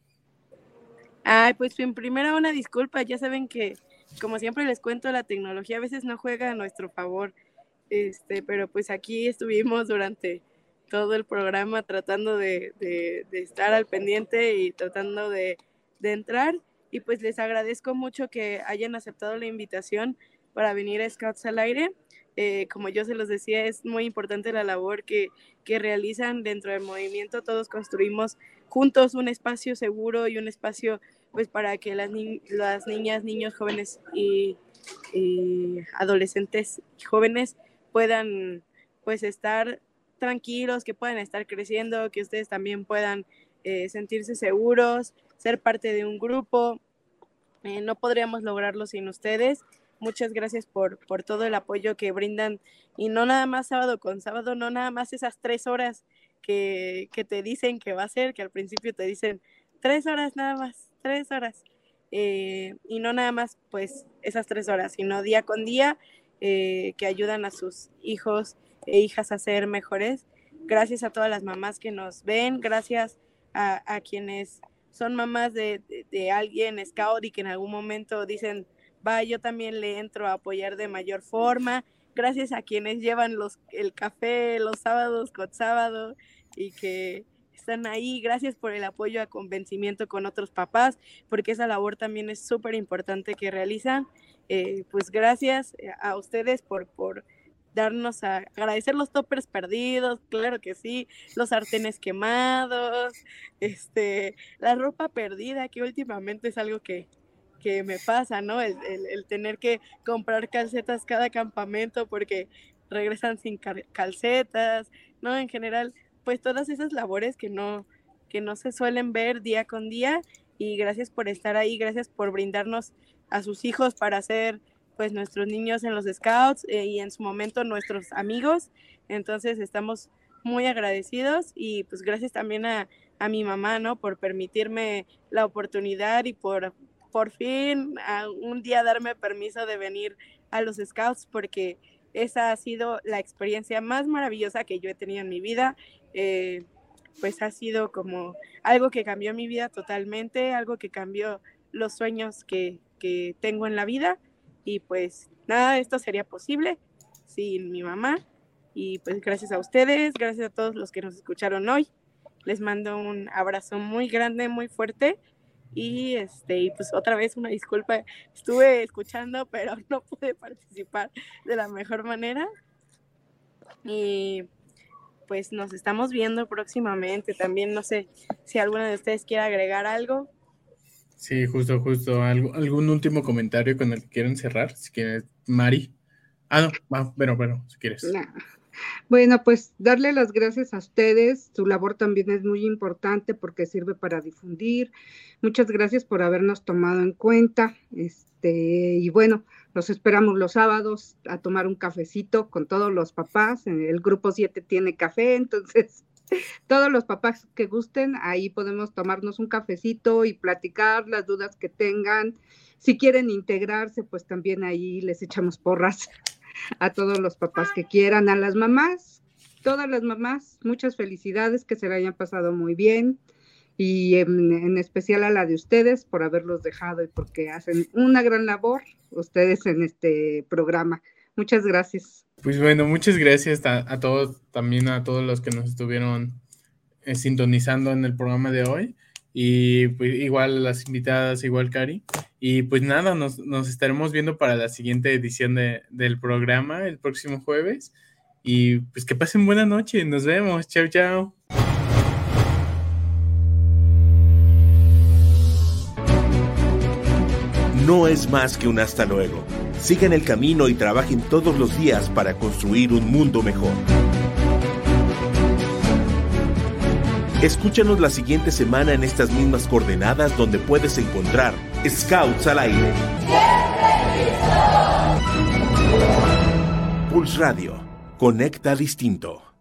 Ay, pues en primera una disculpa, ya saben que, como siempre les cuento, la tecnología a veces no juega a nuestro favor. Este, pero pues aquí estuvimos durante todo el programa tratando de, de, de estar al pendiente y tratando de, de entrar, y pues les agradezco mucho que hayan aceptado la invitación para venir a Scouts al Aire. Eh, como yo se los decía, es muy importante la labor que, que realizan dentro del movimiento. Todos construimos juntos un espacio seguro y un espacio pues para que las, ni- las niñas, niños, jóvenes y, y adolescentes y jóvenes puedan pues estar tranquilos, que puedan estar creciendo, que ustedes también puedan eh, sentirse seguros, ser parte de un grupo. Eh, no podríamos lograrlo sin ustedes. Muchas gracias por, por todo el apoyo que brindan, y no nada más sábado con sábado, no nada más esas tres horas que, que te dicen que va a ser, que al principio te dicen tres horas nada más, tres horas, eh, y no nada más pues esas tres horas, sino día con día, Eh, que ayudan a sus hijos e hijas a ser mejores. Gracias a todas las mamás que nos ven, gracias a, a quienes son mamás de, de, de alguien scout y que en algún momento dicen, va, yo también le entro a apoyar de mayor forma. Gracias a quienes llevan los, el café los sábados con sábado y que están ahí. Gracias por el apoyo a convencimiento con otros papás, porque esa labor también es súper importante que realizan. Eh, pues gracias a ustedes por, por darnos a agradecer los toppers perdidos, claro que sí, los sartenes quemados, este, la ropa perdida, que últimamente es algo que, que me pasa, ¿no? El, el, el tener que comprar calcetas cada campamento porque regresan sin cal- calcetas, ¿no? En general, pues todas esas labores que no, que no se suelen ver día con día, y gracias por estar ahí, gracias por brindarnos a sus hijos para ser pues nuestros niños en los Scouts eh, y en su momento nuestros amigos. Entonces estamos muy agradecidos, y pues gracias también a, a mi mamá, ¿no? Por permitirme la oportunidad y por por fin a un día darme permiso de venir a los Scouts, porque esa ha sido la experiencia más maravillosa que yo he tenido en mi vida. Eh, pues ha sido como algo que cambió mi vida totalmente, algo que cambió los sueños que, que tengo en la vida, y pues nada de esto sería posible sin mi mamá. Y pues gracias a ustedes, gracias a todos los que nos escucharon hoy, les mando un abrazo muy grande, muy fuerte, y este y pues otra vez una disculpa, estuve escuchando pero no pude participar de la mejor manera, y pues nos estamos viendo próximamente. También no sé si alguno de ustedes quiere agregar algo. Sí, justo, justo. ¿Algo, ¿Algún último comentario con el que quieran cerrar? Si quieres, Mari. Ah, no, ah, bueno, bueno, si quieres. Nah. Bueno, pues darle las gracias a ustedes. Su labor también es muy importante porque sirve para difundir. Muchas gracias por habernos tomado en cuenta. Este, y bueno, los esperamos los sábados a tomar un cafecito con todos los papás. El grupo siete tiene café, entonces todos los papás que gusten, ahí podemos tomarnos un cafecito y platicar las dudas que tengan. Si quieren integrarse, pues también ahí les echamos porras a todos los papás que quieran, a las mamás, todas las mamás, muchas felicidades, que se la hayan pasado muy bien, y en, en especial a la de ustedes por haberlos dejado y porque hacen una gran labor ustedes en este programa. Muchas gracias. Pues bueno, muchas gracias a, a todos, también a todos los que nos estuvieron eh, sintonizando en el programa de hoy, y pues igual las invitadas, igual Cari, y pues nada, nos, nos estaremos viendo para la siguiente edición de, del programa el próximo jueves, y pues que pasen buena noche, nos vemos, chao chao. No es más que un hasta luego. Sigan el camino y trabajen todos los días para construir un mundo mejor. Escúchanos la siguiente semana en estas mismas coordenadas, donde puedes encontrar Scouts al Aire. Pulse Radio, Conecta Distinto.